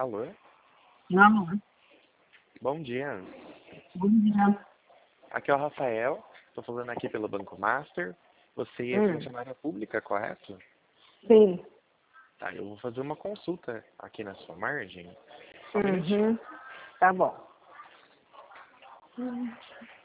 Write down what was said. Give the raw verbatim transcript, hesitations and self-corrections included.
Alô? Alô? Bom dia. Bom dia. Aqui é o Rafael. Estou falando aqui pelo Banco Master. Você é Hum, funcionária pública, correto? sim. Tá, eu vou fazer uma consulta aqui na sua margem. Só um minutinho. Uhum. Tá bom.